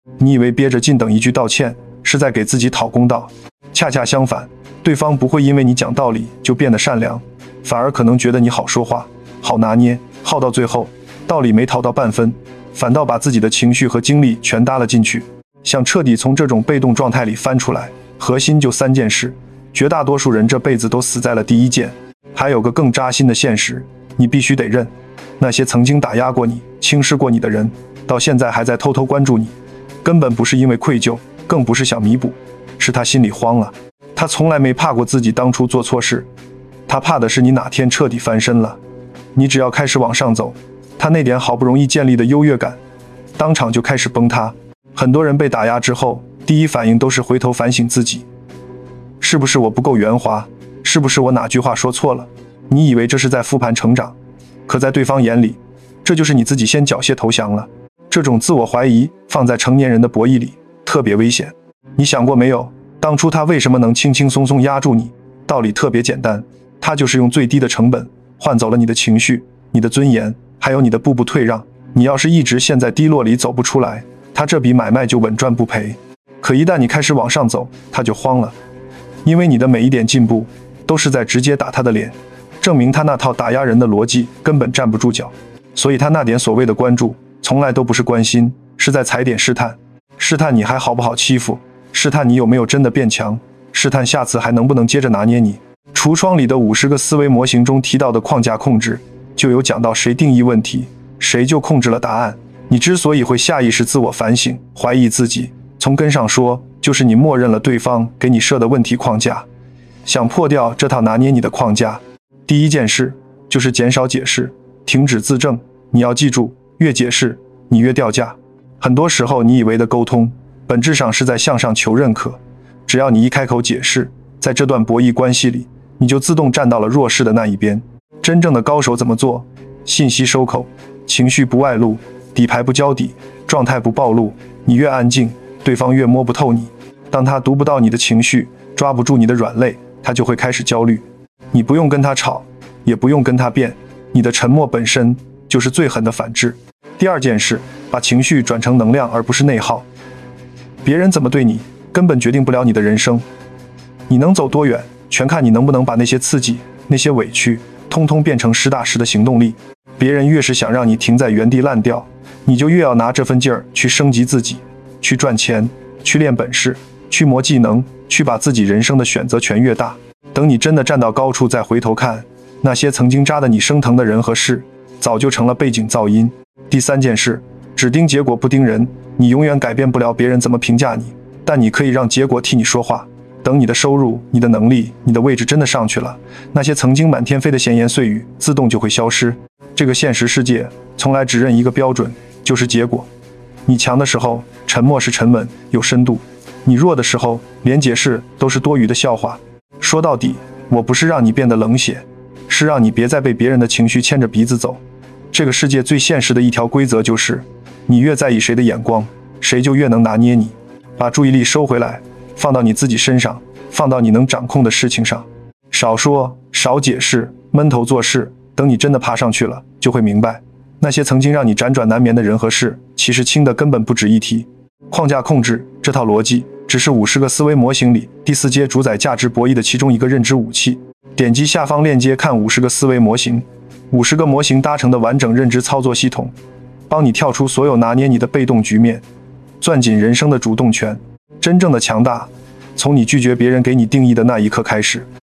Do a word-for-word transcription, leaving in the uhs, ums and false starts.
你以为憋着劲等一句道歉是在给自己讨公道，恰恰相反，对方不会因为你讲道理就变得善良，反而可能觉得你好说话、好拿捏，耗到最后，道理没讨到半分，反倒把自己的情绪和精力全搭了进去。想彻底从这种被动状态里翻出来，核心就三件事，绝大多数人这辈子都死在了第一件。还有个更扎心的现实，你必须得认，那些曾经打压过你、轻视过你的人，到现在还在偷偷关注你，根本不是因为愧疚，更不是想弥补，是他心里慌了。他从来没怕过自己当初做错事，他怕的是你哪天彻底翻身了，你只要开始往上走，他那点好不容易建立的优越感当场就开始崩塌。很多人被打压之后，第一反应都是回头反省自己，是不是我不够圆滑，是不是我哪句话说错了？你以为这是在复盘成长，可在对方眼里，这就是你自己先缴械投降了。这种自我怀疑放在成年人的博弈里特别危险。你想过没有，当初他为什么能轻轻松松压住你？道理特别简单，他就是用最低的成本换走了你的情绪、你的尊严，还有你的步步退让。你要是一直陷在低落里走不出来，他这笔买卖就稳赚不赔。可一旦你开始往上走，他就慌了，因为你的每一点进步都是在直接打他的脸，证明他那套打压人的逻辑根本站不住脚。所以他那点所谓的关注从来都不是关心，是在踩点试探，试探你还好不好欺负，试探你有没有真的变强，试探下次还能不能接着拿捏你。橱窗里的五十个思维模型中提到的框架控制，就有讲到谁定义问题，谁就控制了答案。你之所以会下意识自我反省、怀疑自己，从根上说，就是你默认了对方给你设的问题框架。想破掉这套拿捏你的框架，第一件事就是减少解释，停止自证。你要记住，越解释，你越掉价。很多时候，你以为的沟通，本质上是在向上求认可。只要你一开口解释，在这段博弈关系里，你就自动站到了弱势的那一边。真正的高手怎么做？信息收口，情绪不外露，底牌不交底，状态不暴露。你越安静，对方越摸不透你。当他读不到你的情绪，抓不住你的软肋，他就会开始焦虑。你不用跟他吵，也不用跟他辩，你的沉默本身就是最狠的反制。第二件事，把情绪转成能量，而不是内耗。别人怎么对你，根本决定不了你的人生。你能走多远，全看你能不能把那些刺激、那些委屈，通通变成实打实的行动力。别人越是想让你停在原地烂掉，你就越要拿这份劲儿去升级自己，去赚钱，去练本事，去磨技能，去把自己人生的选择权越大。等你真的站到高处再回头看，那些曾经扎得你生疼的人和事，早就成了背景噪音。第三件事，只盯结果不盯人。你永远改变不了别人怎么评价你，但你可以让结果替你说话。等你的收入、你的能力、你的位置真的上去了，那些曾经满天飞的闲言碎语自动就会消失。这个现实世界从来只认一个标准，就是结果。你强的时候，沉默是沉稳有深度；你弱的时候，连解释都是多余的笑话。说到底，我不是让你变得冷血，是让你别再被别人的情绪牵着鼻子走。这个世界最现实的一条规则就是，你越在意谁的眼光，谁就越能拿捏你。把注意力收回来，放到你自己身上，放到你能掌控的事情上。少说，少解释，闷头做事。等你真的爬上去了，就会明白，那些曾经让你辗转难眠的人和事，其实轻的根本不值一提。框架控制这套逻辑，只是五十个思维模型里第四阶主宰价值博弈的其中一个认知武器。点击下方链接看五十个思维模型，五十个模型搭成的完整认知操作系统，帮你跳出所有拿捏你的被动局面，攥紧人生的主动权。真正的强大，从你拒绝别人给你定义的那一刻开始。